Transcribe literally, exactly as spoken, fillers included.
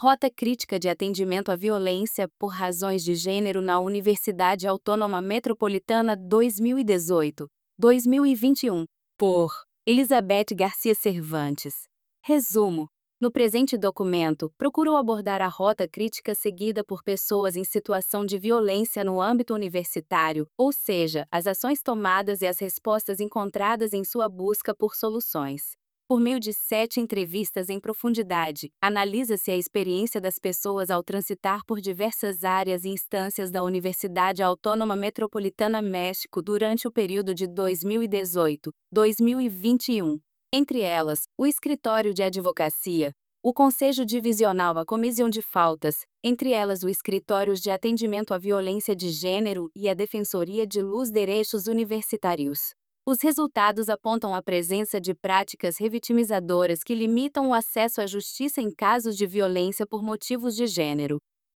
Rota Crítica de Atendimento à Violência por Razões de Gênero na Universidade Autônoma Metropolitana dois mil e dezoito, dois mil e vinte e um, por Elizabeth Garcia Cervantes. Resumo: no presente documento, procuro abordar a rota crítica seguida por pessoas em situação de violência no âmbito universitário, ou seja, as ações tomadas e as respostas encontradas em sua busca por soluções. Por meio de sete entrevistas em profundidade, analisa-se a experiência das pessoas ao transitar por diversas áreas e instâncias da Universidade Autônoma Metropolitana México durante o período de dois mil e dezoito a dois mil e vinte e um. Entre elas, o Escritório de Advocacia, o Conselho Divisional a Comissão de Faltas, entre elas o Escritórios de Atendimento à Violência de Gênero e a Defensoria de los Derechos Universitários. Os resultados apontam a presença de práticas revitimizadoras que limitam o acesso à justiça em casos de violência por motivos de gênero.